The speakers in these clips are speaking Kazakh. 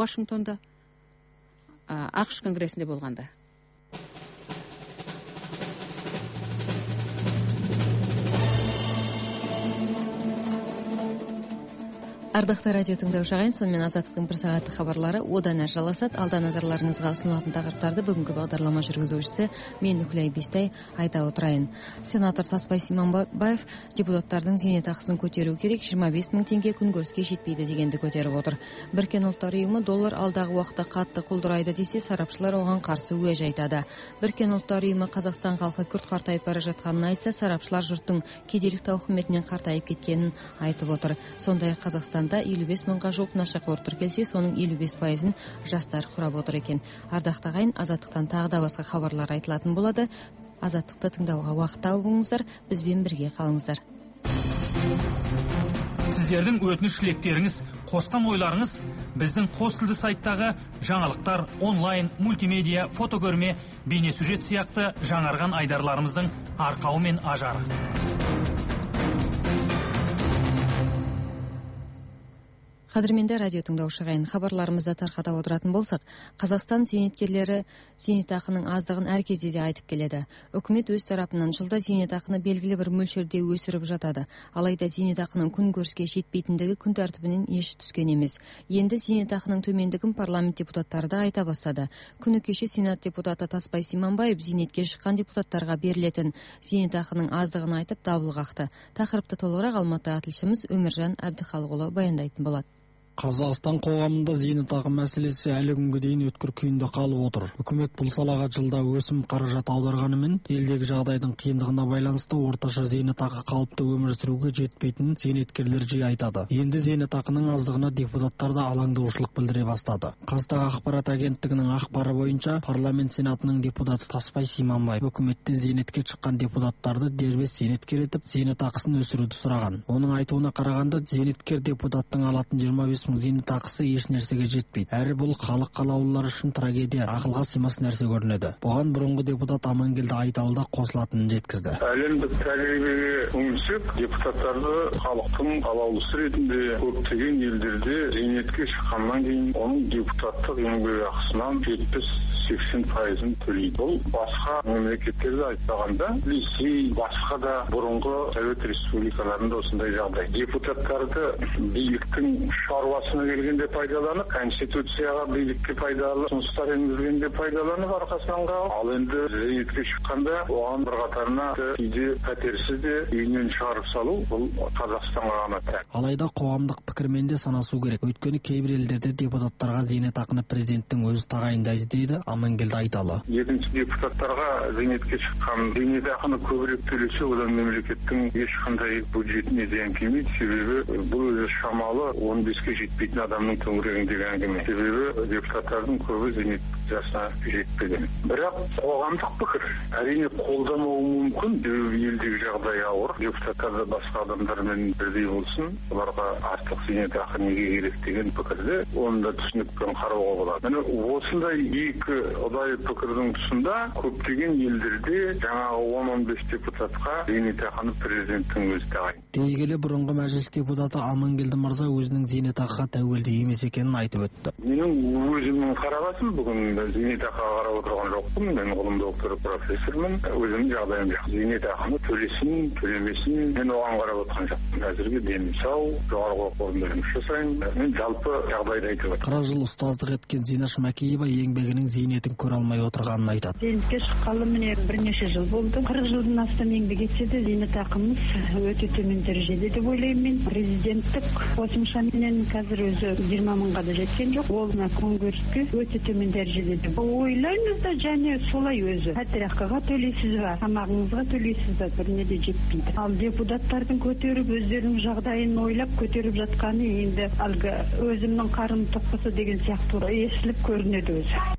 Вашингтонда, ақш конгрессінде болғанда. Ардақты радио тыңдаушы ағайын, сонымен азаттықтың бір сағаттық хабарлары одан әрі жалғасады. Алда назарларыңызға ұсынылатын тақырыптарды бүгінгі бағдарлама жүргізушісі мен Нүкілай Бестай айта отырайын. Сенатор Тасбай Симанбаев депутаттардың зейнетақысын көтеру керек, 25 мың теңге күнкөріске жетпейді дегенді көтеріп отыр. Біріккен ұлттар ұйымы доллар алдағы уақытта қатты құлдырайды десе, сарапшылар оған қарсы уәж айтады. Біріккен ұлттар ұйымы Қазақстан халқы күрт қартайып бара жатқанын айтса, сарапшылар жұрттың кедейлік тауқыметінен қартайып кеткенін айтып отыр. Сондай Қазақстанда 55 мыңға жуық нашақор тіркелсе, соның 55%-ін жастар құрап отыр екен. Ардақты ағайын, азаттықтан тағы да басқа хабарлар айтылатын болады. Азаттықты тыңдауға уақыт тауыңыздар, бізбен бірге қалыңыздар. Сіздердің өтініш тілектеріңіз, қосқан ойларыңыз біздің қос тілді сайттағы жаңалықтар, онлайн, мультимедиа, фотокөрме, бейнесюжет сияқты жаңарған айдарларымыздың арқауы мен ажары. Қадірменді радио тыңдаушы ағайын, хабарларымызды тарқата отыратын болсақ, Қазақстан зейнеткерлері зейнетақының аздығын әр кезде де айтып келеді. Үкімет өз тарапынан жылда зейнетақыны белгілі бір мөлшерде өсіріп жатады. Алайда зейнетақының күнкөріске жетпейтіндігі күн тәртібінен еш түскен емес. Енді зейнетақының төмендігін парламент депутаттары да айта бастады. Күні кеше Сенат депутаты Тасбай Симанбаев зейнетке шыққан депутаттарға берілетін зейнетақының аздығын айтып дабыл қақты. Тақырыпты толығырақ Алматы тілшіміз Өміржан Әбдіхалықұлы баяндайтын болады. Қазақстан қоғамында зейнетақы мәселесі әлі күнге дейін өткір күйінде қалып отыр. Үкімет бұл салаға жылда өсім қаражат аударғанымен, елдегі жағдайдың қиындығына байланысты орташа зейнетақы қалыпты өмір сүруге жетпейтінін зейнеткерлер жиі айтады. Енді зейнетақының аздығына депутаттар да алаңдаушылық білдіре бастады. Қазтаг ақпарат агенттігінің ақпары бойынша, парламент сенатының депутаты Тасбай Симанбаев үкіметтен зейнетке шыққан депутаттарды дербес зейнеткер етіп, зейнетақысын өсіруді сұраған. Оның айтуына қарағанда, зейнеткер депутаттың алатын 25 мың зейнетақысы еш нәрсеге жетпейді. Әрі бұл халық қалаулылары үшін трагедия, ақылға сыймас нәрсе көрінеді. Бұған бұрынғы депутат Амангелді Айталы да қосылатынын жеткізді. Әлемдік тәжірибеге үңілсек, депутаттарды халықтың қалаулысы ретінде көптеген елдерде зейнетке шыққаннан кейін оның депутаттық еңбек ақысынан 70-80% төлейді. Бұл басқа мемлекеттерде айтпағанда, Ресей, басқа да бұрынғы Совет республикаларында осындай жағдай. Депутаттарды биліктің шаруасына келгенде пайдаланып, конституцияға билікке пайдалы ұсыныстар енгізгенде пайдаланып арқасынан қалып, ал енді зейнетке шыққанда оған бір қатарына кейде пәтерсіз де үйінен шығарып салу, бұл Қазақстанға ғана тән. Алайда қоғамдық пікірмен де санасу керек. Өйткені кейбір елдерде депутаттарға зейнетақыны президенттің өзі тағайындайды дейді Амангелді Айталы. Екінші депутаттарға зейнетке шыққан зейнетақыны көбірек төлесе, одан мемлекеттің ешқандай бюджетіне зиян келмейді. Себебі бұл өзі шамалы 15-ке жетпейтін адамның төңірегіндегі әңгіме. Себебі депутаттардың көбі зейнет жасына жетпеген. Бірақ қоғамдық пікір әрине қолдамауы мүмкін. Елдегі жағдай ауыр. Депутаттар да басқа адамдармен бірдей болсын, оларға артық зейнетақы неге керек деген пікірді оны да түсінікпен қарауға болады. Міне осындай екі ұдайы пікірдің тұсында көптеген елдерде жаңағы 10-15 депутатқа зейнетақыны президенттің өзі тағайындайды. Дей келе бұрынғы мәжіліс депутаты Амангелді мырза өзінің зейнетақыға тәуелді емес екенін айтып өтті. Менің өзімнің қарабасым, бүгін зейнетақыға қарап отырған жоқпын. Мен ғылым докторы профессормын. Өзімнің жағдайым жақсы. Зейнетақыны төлесін, төлемесін, мен оған қарап отырған жоқпын. Әзірге денім сау, жоғарғы оқу орнында жұмыс жасаймын. Мен жалпы жағдайды айтып отырмын. 40 жыл ұстаздық еткен Зинаш Макеева еңбегінің зейнетін көре алмай отырғанын айтады. Зейнетке шыққалы міне бірнеше жыл болды. 40 жылдан астам еңбек етсе де зейнетақымыз өте төмен дәрежеде деп ойлаймын мен. Президенттік қосымшамен қазір өзі 20 мыңға да жеткен жоқ. Ол күнкөріске өте төмен дәрежеде деп ойлаймыз да, және солай өзі. Пәтерақыға төлейсіз ба, тамағыңызға төлейсіз ба, біріне де жетпейді. Ал депутаттардың көтеріп өздерінің жағдайын ойлап көтеріп жатқаны енді әлгі өзімнің қарым тоқпысы деген сияқты естіліп көрінеді өзі. Орташа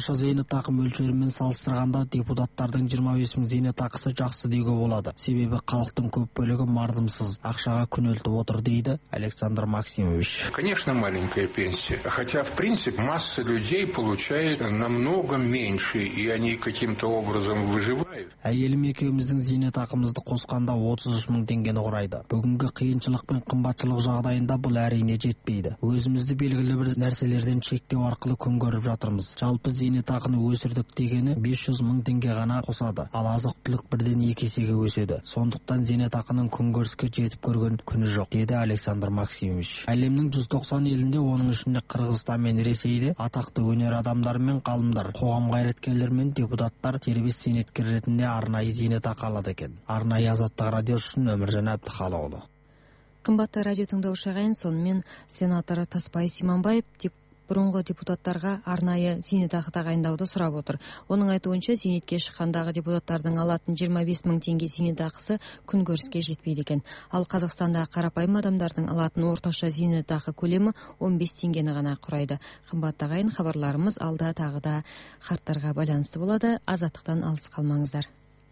орташа зейнетақы мөлшерімен салыстырғанда депутаттардың 25 мың зейнетақысы жақсы деуге болады. Себебі халықтың көп бөлігі мардымсыз, ақшаға күнелтіп отыр, дейді Александр Максимович. Конечно, маленькая пенсия. Хотя, в принципе, масса людей получает намного меньше, и они каким-то образом выживают. Әйелім екеуміздің зейнетақымызды қосқанда 33 мың теңгені құрайды. Бүгінгі қиыншылық пен қымбатшылық жағдайында бұл әрине жетпейді. Өзімізді белгілі бір нәрселерден шектеу арқылы күн көріп жатырмыз. Жалпы зейнетақыны өсірдік дегені 500 мың теңге ғана қосады, ал азық-түлік бірден 2 есеге өседі. Сондықтан зейнетақының күнкөріске жетіп көрген күні жоқ, деді Александр Максимович. Әлемнің 190 елінде, оның ішінде Қырғызстан мен Ресейде атақты өнер адамдары мен ғалымдар, қоғам қайраткерлері мен депутаттар дербес зейнеткер ретінде арнайы зейнетақы алады екен. Арнайы Азаттық радио үшін Өміржан Әбдіхалықұлы. Қымбатты радио тыңдаушы ағайын, сонымен сенатор Таспай Симанбаев бұрынғы депутаттарға арнайы зейнетақы тағайындауды сұрап отыр. Оның айтуынша, зейнетке шыққандағы депутаттардың алатын 25 мың теңге зейнетақысы күнкөріске жетпейді екен. Ал Қазақстандағы қарапайым адамдардың алатын орташа зейнетақы көлемі 15 теңгені ғана құрайды. Қымбатты ағайын, хабарларымыз алда тағы да қарттарға байланысты болады. Азаттықтан алыс қалмаңыздар.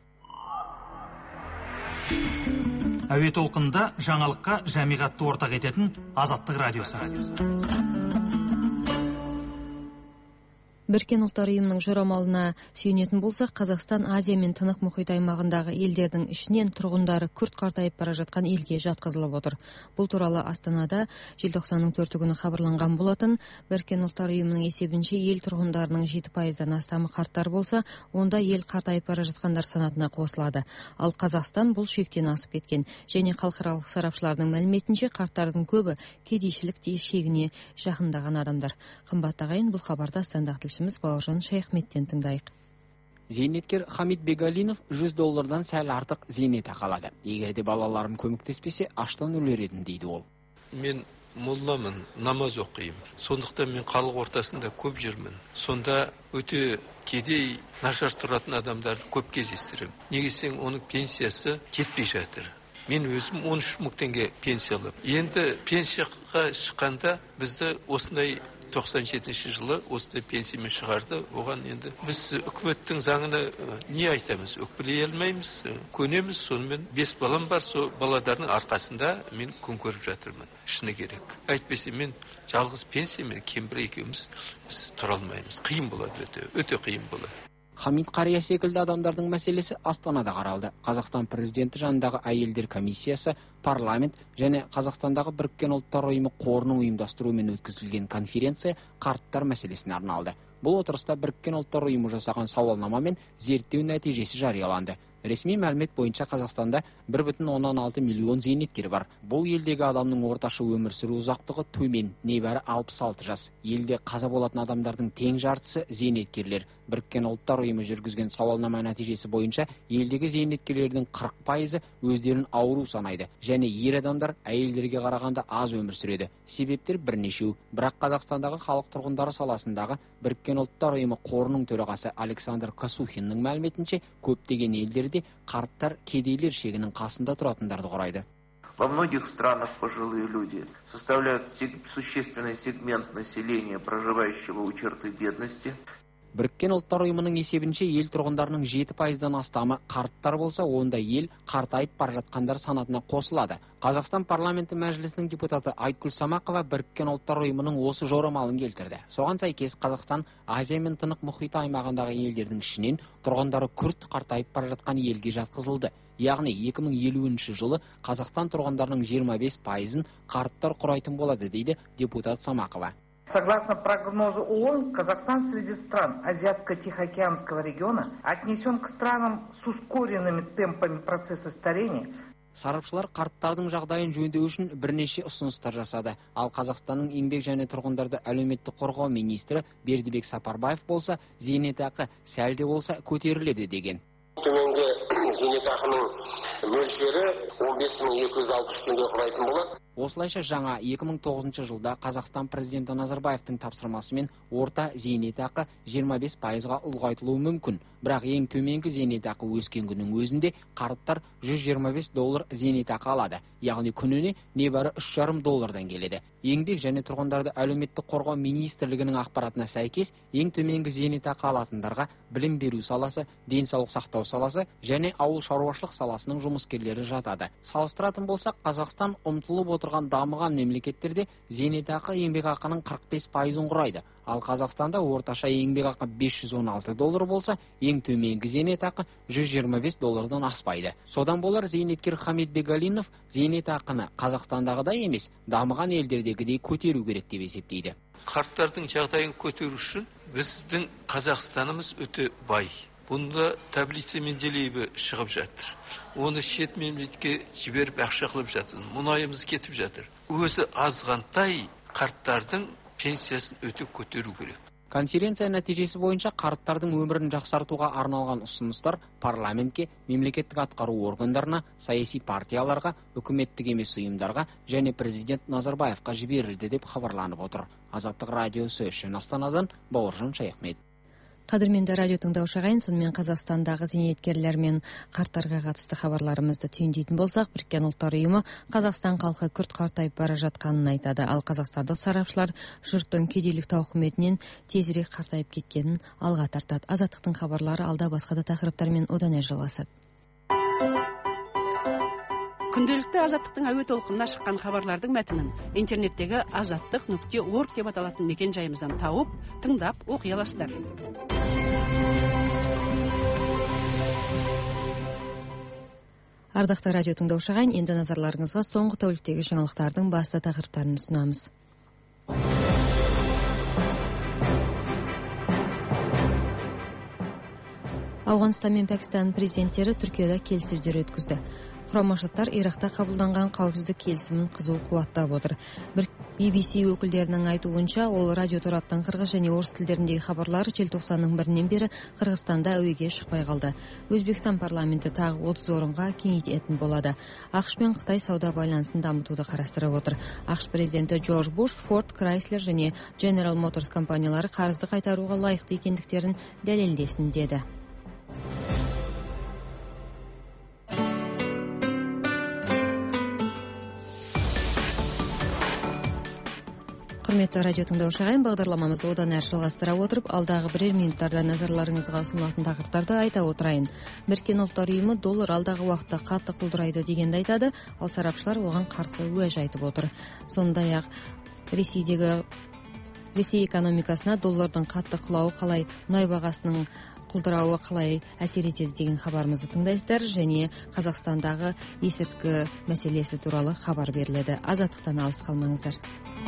Әуе толқынында жаңалыққа жамиғатты ортақ ететін Азаттық радиосы. Біріккен ұлттар ұйымының жорамалына сүйенетін болсақ, Қазақстан Азия мен Тынық мұхит аймағындағы елдердің ішінен тұрғындары күрт қартайып бара жатқан елге жатқызылып отыр. Бұл туралы Астанада желтоқсанның 4 күні хабарланған болатын. Біріккен ұлттар ұйымының есебінше ел тұрғындарының 7%-дан астамы қарттар болса, онда ел қартайып бара жатқандар санатына қосылады. Ал Қазақстан бұл шектен асып кеткен. Және халықаралық сарапшылардың мәліметінше, қарттардың көбі кедейшілік шегіне жақындаған адамдар. Қымбатты ағайын, бұл хабарда астандық Бауыржан Шайхметтен тыңдайық. Зейнеткер Хамид Бегалинов $100 сәл артық зейнетақы алады. Егерде балаларым көмектеспесе, аштан өлер едім, дейді ол. Мен молламын, намаз оқимын. Сондықтан мен халық ортасында көп жүрмін. Сонда өте кедей, нашар тұратын адамдарды көп кездестіремін. Негесең оның пенсиясы жетпей жатыр. Мен өзім 13 мың теңге пенсия алып. Енді пенсияға шыққанда бізді осындай 97 жылы осындай пенсиямен шығарды. Оған енді біз үкіметтің заңына не айтамыз? Өкпелей алмаймыз, көнеміз. Сонымен 5 балам бар, сол балалардың арқасында мен күн көріп жатырмын. Шыны керек. Әйтпесе мен жалғыз пенсиямен кембір екеуміз біз тұра алмаймыз. Қиын болады, өте қиын болады. Хамид қария секілді адамдардың мәселесі Астанада қаралды. Қазақстан президенті жанындағы әйелдер комиссиясы, парламент және Қазақстандағы Біріккен ұлттар ұйымы қорының ұйымдастыруымен өткізілген конференция қарттар мәселесіне арналды. Бұл отырыста Біріккен ұлттар ұйымы жасаған сауалнама мен зерттеу нәтижесі жарияланды. Ресми мәлімет бойынша Қазақстанда 1,16 миллион зейнеткер бар. Бұл елдегі адамның орташа өмір сүру ұзақтығы төмен, небәрі 66 жас. Елде қаза болатын адамдардың тең жартысы зейнеткерлер. Біріккен ұлттар ұйымы жүргізген сауалнама нәтижесі бойынша елдегі зейнеткерлердің 40% өздерін ауру санайды. Және ер адамдар әйелдерге қарағанда аз өмір сүреді. Себептер бірнешеу. Бірақ Қазақстандағы халық тұрғындары саласындағы Біріккен ұлттар ұйымы қорының төрағасы Александр Касухиннің мәліметінше, көптеген елдерде қарттар кедейлер шегінің қасында тұратындарды құрайды. Во многих странах пожилые люди составляют существенный сегмент населения, проживающего у черты бедности. Біріккен ұлттар ұйымының есебінше ел тұрғындарының 7%-дан астамы қарттар болса, онда ел қартайып бара жатқандар санатына қосылады. Қазақстан парламенті мәжілісінің депутаты Айткүл Самақова Біріккен ұлттар ұйымының осы жорамалын келтірді. Соған сәйкес Қазақстан Азия мен Тынық мұхиты аймағындағы елдердің ішінен тұрғындары күрт қартайып бара жатқан елге жатқызылды. Яғни 2050 жылы Қазақстан тұрғындарының 25%-ын қарттар құрайтын болады, дейді депутат Самақова. Согласно прогнозу ООН, Казахстан среди стран Азиатско-Тихоокеанского региона отнесен к странам с ускоренными темпами процесса старения. Сарапшылар қарттардың жағдайын жөндеу үшін бірнеше ұсыныстар жасады. Ал Қазақстанның еңбек және тұрғындарды әлеуметтік қорғау министрі Бердібек Сапарбаев болса, зейнетақы сәл де болса көтеріледі деген. Төменгі зейнетақының мөлшері 15.260 теңге құрайтын болады. Осылайша жаңа 2009 жылда Қазақстан президенті Назарбаевтың тапсырмасымен орта зейнетақы 25%-ға ұлғайтылуы мүмкін. Бірақ ең төменгі зейнетақы өскен күннің өзінде қарттар $125 зейнетақы алады. Яғни күніне небәрі $3,5 келеді. еңбек және тұрғындарды әлеуметтік қорғау министрлігінің ақпаратына сәйкес, ең төменгі зейнетақы алатындарға білім беру саласы, денсаулық сақтау саласы және ауыл шаруашылық саласының жұмыскерлері жатады. Салыстыратын болсақ, Қазақстан ұмтылып отырған дамыған мемлекеттерде зейнетақы еңбекақының 45%-ын құрайды. Ал Қазақстанда орташа еңбекақы $516 болса, ең төменгі зейнетақы $125 аспайды. Содан болар зейнеткер Хамит Бегалинов зейнетақыны Қазақстандағыдай емес, дамыған елдердегідей көтеру керек деп есептейді. Қарттардың жағдайын көтеру үшін біздің Қазақстанымыз өте бай. Бұнда таблица мен делебі шығып жатыр. Оны шет мемлекетке жіберіп ақша қылып жатыр. Мұнайымыз кетіп жатыр. Өзі азғантай қарттардың пенсиясын өте көтеру керек. Конференция нәтижесі бойынша қарттардың өмірін жақсартуға арналған ұсыныстар парламентке, мемлекеттік атқару органдарына, саяси партияларға, үкіметтік емес ұйымдарға және президент Назарбаевқа жіберілді деп хабарланып отыр. Азаттық радиосы үшін Астанадан Бауыржан Шаяхмет. Қадірменді радио тыңдаушы ағайын, сонымен Қазақстандағы зейнеткерлер мен қарттарға қатысты хабарларымызды түйіндейтін болсақ, Біріккен ұлттар ұйымы Қазақстан халқы күрт қартайып бара жатқанын айтады. Ал қазақстандық сарапшылар жұрттың кедейлік тауқыметінен тезірек қартайып кеткенін алға тартады. Азаттықтың хабарлары алда басқа да тақырыптармен одан әрі жалғасады. Күнделікті Азаттықтың әуе толқынына шыққан хабарлардың мәтінін интернеттегі azаттық.org деп аталатын мекен жайымыздан тауып, тыңдап оқи аласыздар. Ардақты радио тыңдаушы ағайын, енді назарларыңызға соңғы тәуліктегі жаңалықтардың басты тақырыптарын ұсынамыз. Ауғанстан мен Пәкістан президенттері Түркияда келіссөздер өткізді. Құрама Штаттар Иракта қабылданған қауіпсіздік келісімін қызу қуаттап отыр. BBC өкілдерінің айтуынша, ол радио тораптың қырғыз және орыс тілдеріндегі хабарлары желтоқсанның 1-нен бері Қырғызстанда әуеге шықпай қалды. Өзбекстан парламенті тағы 30 орынға кеңейтетін болады. ақш пен Қытай сауда байланысын дамытуды қарастырып отыр. ақш президенті Джордж Буш, Ford, Chrysler және General Motors компаниялары қарызды қайтаруға лайықты екендіктерін дәлелдесін деді. Құрметті радио тыңдаушы ағайын, бағдарламамызды одан әрі жалғастыра отырып, алдағы бірер минуттарда назарларыңызға ұсынылатын тақырыптарды айта отырайын. Біріккен ұлттар ұйымы доллар алдағы уақытта қатты құлдырайды дегенді айтады, ал сарапшылар оған қарсы уәж айтып отыр. Сондай-ақ Ресей экономикасына доллардың қатты құлауы қалай, мұнай бағасының құлдырауы қалай әсер етеді деген хабарымызды тыңдайсыздар, және Қазақстандағы есірткі мәселесі туралы хабар беріледі. Азаттықтан алыс қалмаңыздар.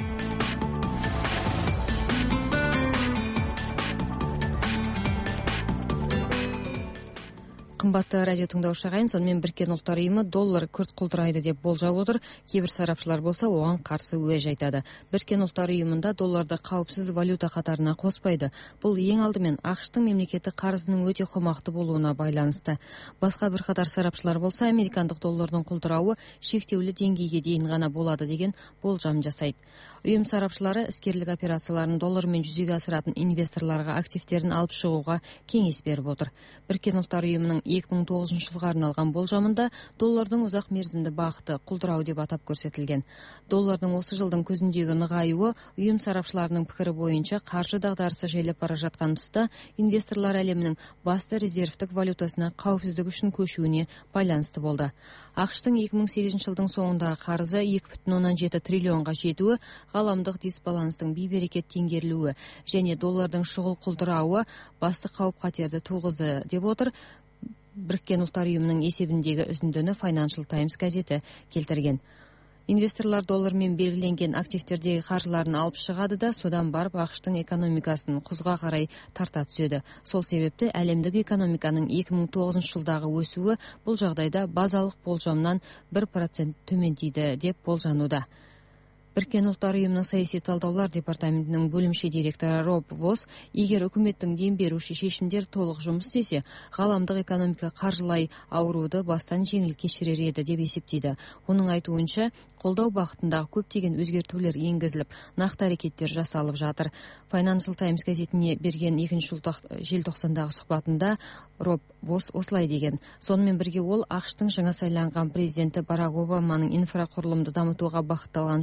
Қымбатты радио тыңдаушы ағайын, сонымен Біріккен ұлттар ұйымы доллар күрт құлдырайды деп болжап отыр. Кейбір сарапшылар болса, оған қарсы уәж айтады. Біріккен ұлттар ұйымында долларды қауіпсіз валюта қатарына қоспайды. Бұл ең алдымен ақш-тың мемлекеттік қарызының өте қомақты болуына байланысты. Басқа бірқатар сарапшылар болса, американдық доллардың құлдырауы шектеулі деңгейге дейін ғана болады деген болжам жасайды. Ұйым сарапшылары іскерлік операцияларын доллармен жүзеге асыратын инвесторларға активтерін алып шығуға кеңес беріп отыр. Біріккен ұлттар ұйымының 2009 жылға арналған болжамында доллардың ұзақ мерзімді бағыты құлдырау деп атап көрсетілген. Доллардың осы жылдың көзіндегі нығаюы ұйым сарапшыларының пікірі бойынша қаржы дағдарысы жайлап бара жатқан тұста инвесторлар әлемінің басты резервтік валютасына қауіпсіздік үшін көшуіне байланысты болды. ақш-тың 2008 жылдың соңындағы қарызы 2,7 триллионға жетуі, ғаламдық дисбаланстың бейберекет теңгерілуі және доллардың шұғыл құлдырауы басты қауіп-қатерді туғызды деп отыр. Біріккен ұлттар ұйымының есебіндегі үзіндіні Financial Times газеті келтірген. Инвесторлар доллармен белгіленген активтердегі қаржыларын алып шығады да, содан барып ақш-тың экономикасын құзға қарай тарта түседі. Сол себепті әлемдік экономиканың 2009 жылдағы өсуі бұл жағдайда базалық болжамнан 1% төмендейді деп болжануда. Біріккен ұлттар ұйымының саяси талдаулар департаментінің бөлімше директоры Роб Восс, егер үкіметтің дем беруші шешімдер толық жұмыс істесе, ғаламдық экономика қаржылай ауруды бастан жеңіл кешірер еді деп есептейді. Оның айтуынша, қолдау бағытындағы көптеген өзгертулер енгізіліп, нақты әрекеттер жасалып жатыр. Financial Times газетіне берген 2 желтоқсандағы сұхбатында Роб Восс осылай деген. Сонымен бірге ол ақш-тың жаңа сайланған президенті Барак Обаманың инфрақұрылымды дамытуға бағытталған жобаларды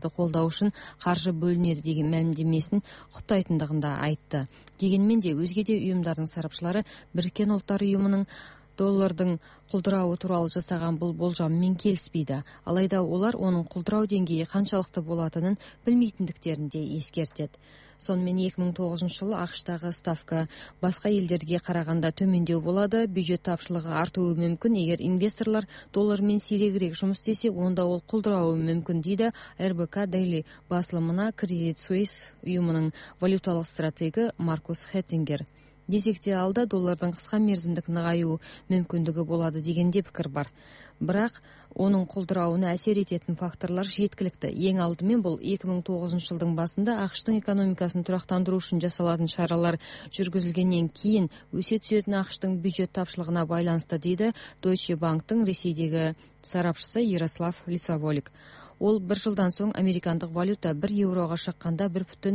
компанияларды қолдау үшін қаржы бөлінеді деген мәлімдемесін құптайтындығын да айтты. Дегенмен де өзге де ұйымдардың сарапшылары Біріккен ұлттар ұйымының доллардың құлдырауы туралы жасаған бұл болжаммен келіспейді. Алайда олар оның құлдырау деңгейі қаншалықты болатынын білмейтіндіктерін де ескертеді. Сонымен 2009 жылы ақш-тағы ставка басқа елдерге қарағанда төмендеу болады. Бюджет тапшылығы артуы мүмкін. Егер инвесторлар доллармен сирегірек жұмыс істесе, онда ол құлдырауы мүмкін, дейді РБК Daily басылымына Credit Suisse ұйымының валюталық стратегі Маркус Хеттингер. Десек те алда доллардың қысқа мерзімдік нығаю мүмкіндігі болады дегенде пікір бар. Бірақ оның құлдырауына әсер ететін факторлар жеткілікті. Ең алдымен бұл 2009 жылдың басында ақш-тың экономикасын тұрақтандыру үшін жасалатын шаралар жүргізілгеннен кейін өсе түсетін ақш-тың бюджет тапшылығына байланысты, дейді Deutsche Bank-тың Ресейдегі сарапшысы Ярослав Лисоволик. Ол бір жылдан соң американдық валюта 1 еуроға шаққанда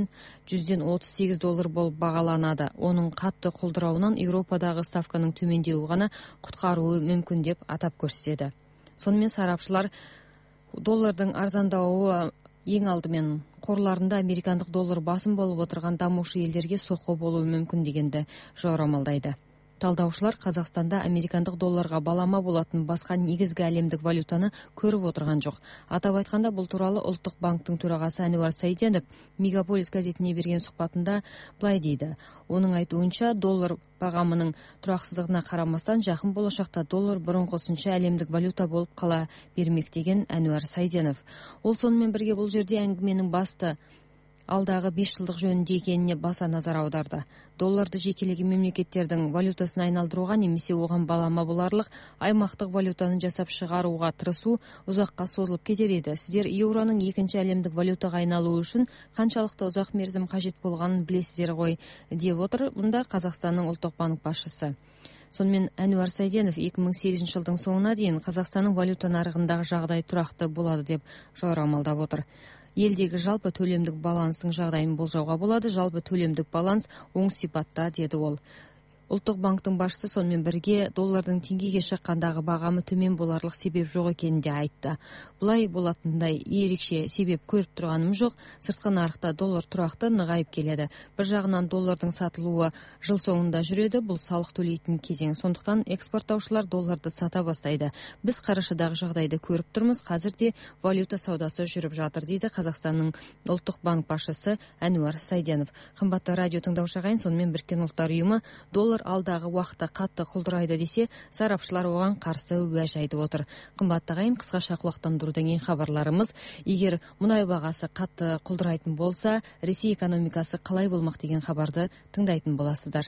1,38 доллар болып бағаланады. Оның қатты құлдырауынан Еуропадағы ставканың төмендеуі ғана құтқаруы мүмкін деп атап көрсетеді. Сонымен сарапшылар доллардың арзандауы ең алдымен қорларында американдық доллар басым болып отырған дамушы елдерге соққы болуы мүмкін дегенді жорамалдайды. Талдаушылар Қазақстанда американдық долларға балама болатын басқа негізгі әлемдік валютаны көріп отырған жоқ. Атап айтқанда бұл туралы Ұлттық банктың төрағасы Әнуар Сәйденов Мегаполис газетіне берген сұхбатында былай дейді. Оның айтуынша, доллар бағамының тұрақсыздығына қарамастан жақын болашақта доллар бұрынғысынша әлемдік валюта болып қала бермек деген Әнуар Сәйденов. Ол сонымен бірге бұл жерде әңгіменің басты алдағы 5 жылдық жөнінде екеніне баса назар аударды. Долларды жекелеген мемлекеттердің валютасына айналдыруға немесе оған балама боларлық аймақтық валютаны жасап шығаруға тырысу ұзаққа созылып кетер еді. Сіздер еуроның екінші әлемдік валютаға айналуы үшін қаншалықты ұзақ мерзім қажет болғанын білесіздер ғой, деп отыр мұнда Қазақстанның ұлттық банк басшысы. Сонымен Әнуар Сәйденов 2008 жылдың соңына дейін Қазақстанның валюта нарығындағы жағдай тұрақты болады деп жорамалдап отыр. Елдегі жалпы төлемдік баланстың жағдайын болжауға болады. Жалпы төлемдік баланс оң сипатта, деді ол. Ұлттық банктың басшысы сонымен бірге доллардың теңгеге шаққандағы бағамы төмен боларлық себеп жоқ екенін де айтты. Бұлай болатындай ерекше себеп көріп тұрғаным жоқ. Сыртқы нарықта доллар тұрақты нығайып келеді. Бір жағынан доллардың сатылуы жыл соңында жүреді. Бұл салық төлейтін кезең. Сондықтан экспорттаушылар долларды сата бастайды. Біз қарашадағы жағдайды көріп тұрмыз. Қазірде валюта саудасы жүріп жатыр, дейді Қазақстанның ұлттық банк басшысы Әнуар Сәйденов. Қымбатты радио тыңдаушы ағайын, сонымен Біріккен ұлттар ұйымы доллар алдағы уақытта қатты құлдырайды десе, сарапшылар оған қарсы уәж айтып отыр. Қымбатты ағайын, қысқаша құлақтандырудан кейін хабарларымыз. Егер мұнай бағасы қатты құлдырайтын болса, Ресей экономикасы қалай болмақ деген хабарды тыңдайтын боласыздар.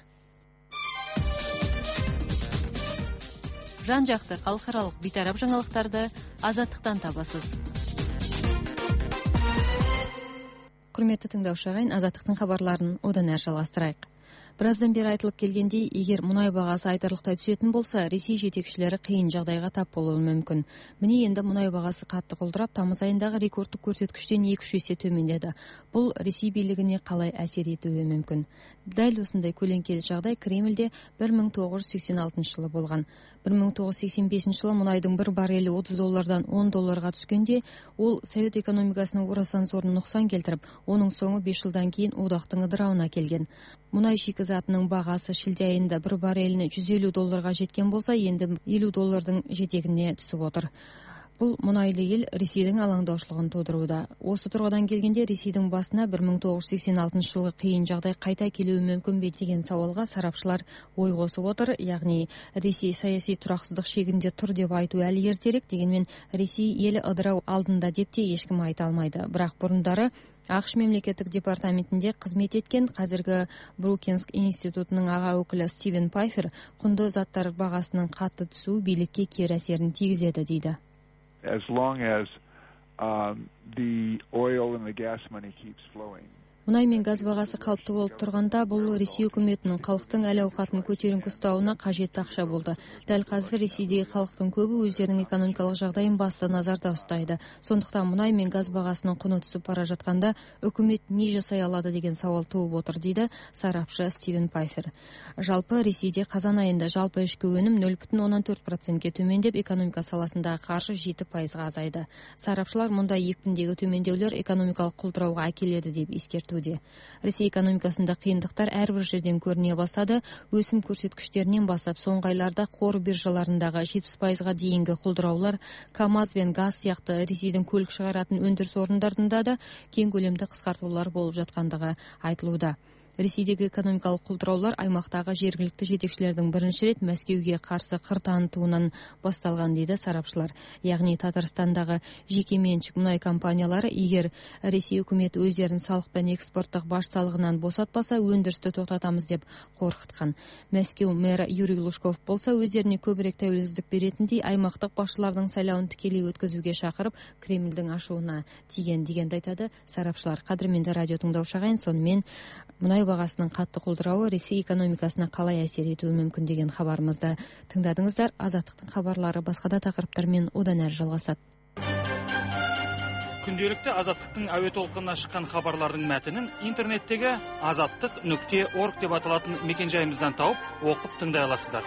Жан-жақты халықаралық бейтарап жаңалықтарды Азаттықтан табасыз. Құрметті тыңдаушы ағайын, Азаттықтың хабарларын одан әрі жалғастырайық. Біраздан бері айтылып келгендей, егер мұнай бағасы айтарлықтай түсетін болса, Ресей жетекшілері қиын жағдайға тап болуы мүмкін. Міне енді мұнай бағасы қатты құлдырап, тамыз айындағы рекордтық көрсеткіштен 2-3 есе төмендеді. Бұл Ресей билігіне қалай әсер етуі мүмкін? Дәл осындай көлеңкелі жағдай Кремльде 1986 жылы болған. 1985 жылы мұнайдың бір баррелі $30 $10 түскенде, ол Совет экономикасының орасан зор нұқсан келтіріп, оның соңы 5 жылдан кейін одақтың ыдырауына келген. Мұнай шикізатының бағасы шілде айында бір барреліне $150 жеткен болса, енді $50 жетегіне түсіп отыр. Бұл мұнайлы ел Ресейдің алаңдаушылығын тудыруда. Осы тұрғыдан келгенде Ресейдің басына 1986 жылғы қиын жағдай қайта келуі мүмкін бе деген сауалға сарапшылар ой қосып отыр. Яғни Ресей саяси тұрақсыздық шегінде тұр деп айту әлі ертерек, дегенмен Ресей елі ыдырау алдында деп те ешкім айта алмайды. Бірақ бұрындары ақш мемлекеттік департаментінде қызмет еткен қазіргі Брукинск институтының аға өкілі Стивен Пайфер құнды заттар бағасының қатты түсуі билікке кері әсерін тигізеді, дейді. As long as the oil and the gas money keeps flowing, Мұнай мен газ бағасы қалыпты болып тұрғанда, бұл Ресей үкіметінің халықтың әл-ауқатын көтеріңкі ұстауына қажетті ақша болды. Дәл қазір Ресейдегі халықтың көбі өздерінің экономикалық жағдайын басты назарда ұстайды. Сондықтан мұнай мен газ бағасының құны түсіп бара жатқанда, үкімет не жасай алады деген сауал туып отыр, дейді сарапшы Стивен Пайфер. Жалпы Ресейде қазан айында жалпы ішкі өнім 0,14%-ке төмендеп, экономика саласындағы қаржы 7%-ға азайды. Сарапшылар мұндай екпіндегі төмендеулер экономикалық құлдырауға әкеледі деп ескертуде. Ресей экономикасында қиындықтар әрбір жерден көріне бастады. Өсім көрсеткіштерінен бастап, соңғы айларда қор биржаларындағы 70%-ға дейінгі құлдыраулар КАМАЗ бен ГАЗ сияқты Ресейдің көлік шығаратын өндіріс орындарында да кең көлемді қысқартулар болып жатқандығы айтылуда. Ресейдегі экономикалық құлдыраулар аймақтағы жергілікті жетекшілердің бірінші рет Мәскеуге қарсы қыр танытуынан басталған, дейді сарапшылар. Яғни Татарстандағы жеке меншік мұнай компаниялары егер Ресей үкіметі өздерін салық пен экспорттық баж салығынан босатпаса, өндірісті тоқтатамыз деп қорқытқан. Мәскеу мэрі Юрий Лужков болса, өздеріне көбірек тәуелсіздік беретіндей аймақтық басшылардың сайлауын тікелей өткізуге шақырып, Кремльдің ашуына тиген дегенді айтады сарапшылар. Қадірменді радио тыңдаушы ағайын, сонымен мұнай бағасының қатты құлдырауы Ресей экономикасына қалай әсер етуі мүмкін деген хабарымызды тыңдадыңыздар. Азаттықтың хабарлары басқа да тақырыптармен одан әрі жалғасады. Күнделікті Азаттықтың әуе толқынына шыққан хабарлардың мәтінін интернеттегі azattik.org деп аталатын мекенжайымыздан тауып, оқып тыңдай аласыздар.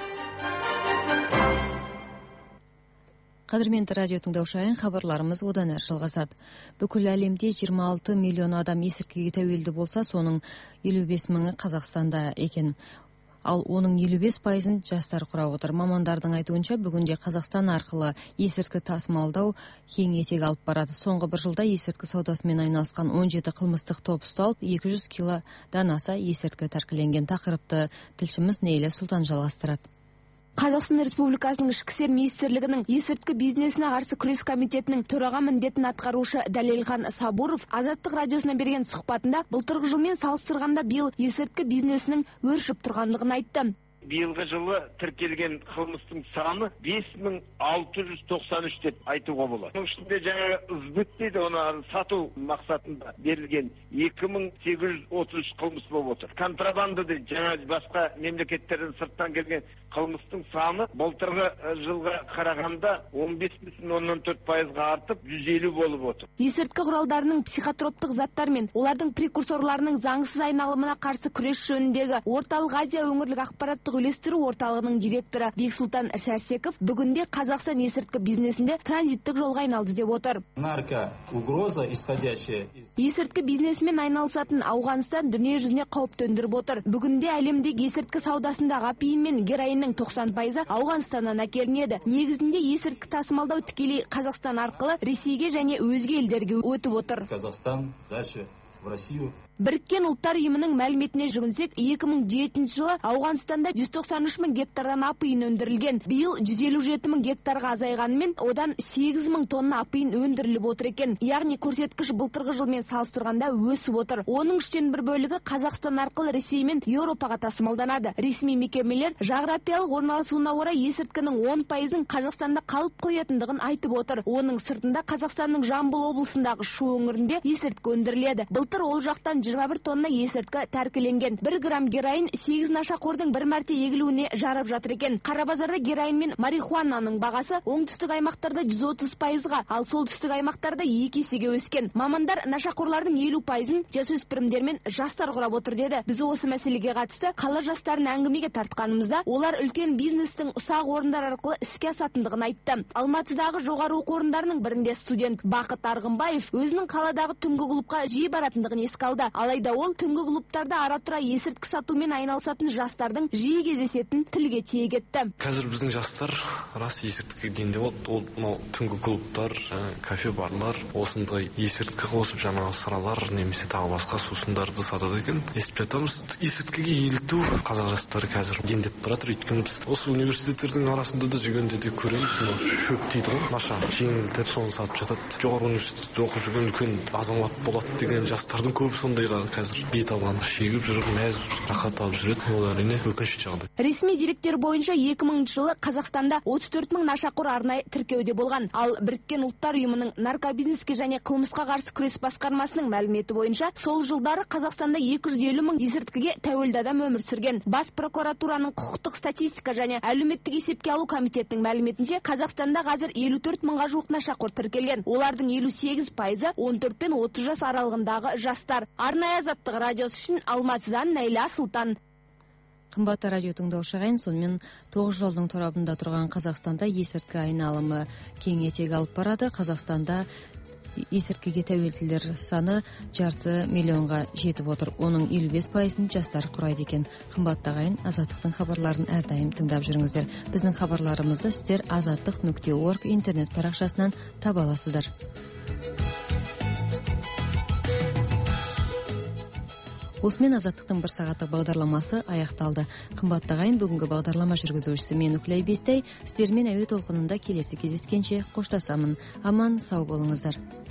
Қадірменді радио тыңдаушы ағайын, хабарларымыз одан әрі жалғасады. Бүкіл әлемде 26 миллион адам есірткіге тәуелді болса, соның 55 мыңы Қазақстанда екен. Ал оның 55%-ын жастар құрап отыр. Мамандардың айтуынша, бүгінде Қазақстан арқылы есірткі тасымалдау кең етек алып барады. Соңғы бір жылда есірткі саудасымен айналысқан 17 қылмыстық топ ұсталып, 200 килодан аса есірткі тәркіленген. Тақырыпты тілшіміз Нейлі Сұлтан жалғастырады. Қазақстан Республикасының Ішкі істер министрлігінің есірткі бизнесіне қарсы күрес комитетінің төраға міндетін атқарушы Дәлелхан Сабуров Азаттық радиосына берген сұхбатында былтырғы жылмен салыстырғанда биыл есірткі бизнесінің өршіп тұрғандығын айтты. Биылғы жылы тіркелген қылмыстың саны 5693 деп айтуға болады. Оның ішінде жаңа ызбыт дейді, оны сату мақсатында берілген 2833 қылмыс болып отыр. Контрабанда дейді, жаңа басқа мемлекеттерден сырттан келген қылмыстың саны былтырғы жылға қарағанда 15,4%-ға артып 150 болып отыр. Есірткі құралдарының психотроптық заттар мен олардың прекурсорларының заңсыз айналымына қарсы күрес жөніндегі Орталық Азия өңірлік ақпараттық үйлестіру орталығының директоры Бексұлтан Сәрсеков бүгінде Қазақстан есірткі бизнесінде транзиттік жолға айналды деп отыр. Есірткі бизнесімен айналысатын Ауғанстан дүние жүзіне қауіп төндіріп отыр. Бүгінде әлемдегі есірткі саудасындағы апиын мен героиннің 90%-ы Ауғанстаннан әкелінеді. Негізінде есірткі тасымалдау тікелей Қазақстан арқылы Ресейге және өзге елдерге өтіп отыр. Қазақстан дальше в Россию. Біріккен ұлттар ұйымының мәліметіне жүгінсек, 2007 жылы Ауғанстанда 193 мың гектардан апиын өндірілген. Биыл 157 мың гектарға азайғанымен, одан 8 мың тонна апиын өндіріліп отыр екен. Яғни көрсеткіш былтырғы жылмен салыстырғанда өсіп отыр. Оның үштен бір бөлігі Қазақстан арқылы Ресей мен Еуропаға тасымалданады. Ресми мекемелер жағрапиялық орналасуына орай есірткінің 10%-ын Қазақстанда қалып қоятындығын айтып отыр. Оның сыртында Қазақстанның Жамбыл облысындағы Шу өңірінде есірткі өндіріледі. Былтыр ол жақтан 21 тонна есірткі тәркіленген. 1 грамм героин 8 нашақордың бір мәрте егілуіне жарап жатыр екен. Қарабазарда героин мен марихуананың бағасы оңтүстік аймақтарда 130%-ға, ал солтүстік аймақтарда 2 есеге өскен. Мамандар нашақорлардың 50%-ын жасөспірімдер мен жастар құрап отыр деді. Біз осы мәселеге қатысты қала жастарын әңгімеге тартқанымызда, олар үлкен бизнестің ұсақ орындар арқылы іске асатындығын айтты. Алматыдағы жоғары оқу орындарының бірінде студент Бақыт Арғынбаев өзінің қаладағы түнгі клубқа жиі баратындығын еске алды. Алайда ол түнгі клубтарда ара-тұра есірткі сатумен айналысатын жастардың жиі кездесетін тілге тиек етті. Қазір біздің жастар рас есірткіге дендеп болды. Ол мынау түнгі клубтар, кафе барлар, осындай есірткі қосып жаңағы сыралар немесе тағы басқа сусындарды сатады екен. Естіп жатамыз. Есірткіге еліту қазақ жастары қазір дендеп баратыр. Өйткені біз осы университеттердің арасында да жүргенде де көреміз. Шөп дейді ғой, наша жеңілдеп соны сатып жатады. Жоғары университетте оқып жүрген үлкен азамат болады деген жастардың көбі сондай ойға қазір бет алған шегіп жүріп мәз рахат алып жүреді. Ол әрине өкінішті жағдай. Ресми деректер бойынша 2000 жылы Қазақстанда 34 мың нашақор арнайы тіркеуде болған. Ал Біріккен ұлттар ұйымының наркобизнеске және қылмысқа қарсы күрес басқармасының мәліметі бойынша сол жылдары Қазақстанда 250 мың есірткіге тәуелді адам өмір сүрген. Бас прокуратураның құқықтық статистика және әлеуметтік есепке алу комитетінің мәліметінше Қазақстанда қазір 54 мыңға жуық нашақор тіркелген. Олардың 58% 14 пен 30 жас аралығындағы жастар. Арнайы Азаттық радиосы үшін Алматыдан Найла Сұлтан. Қымбатты радио тыңдаушы ағайын, сонымен 9 жолдың торабында тұрған Қазақстанда есірткі айналымы кең етек алып барады. Қазақстанда есірткіге тәуелділер саны 500 миллионға жетіп отыр. Оның 55%-ын жастар құрайды екен. Қымбатты ағайын, Азаттықтың хабарларын әрдайым тыңдап жүріңіздер. Біздің хабарларымызды сіздер azаттық.org интернет парақшасынан таба аласыздар. Осымен Азаттықтың бір сағаттық бағдарламасы аяқталды. Қымбатты ағайын, бүгінгі бағдарлама жүргізушісі мен Нүклей Бестай. Сіздермен әуе толқынында келесі кездескенше қоштасамын. Аман, сау болыңыздар.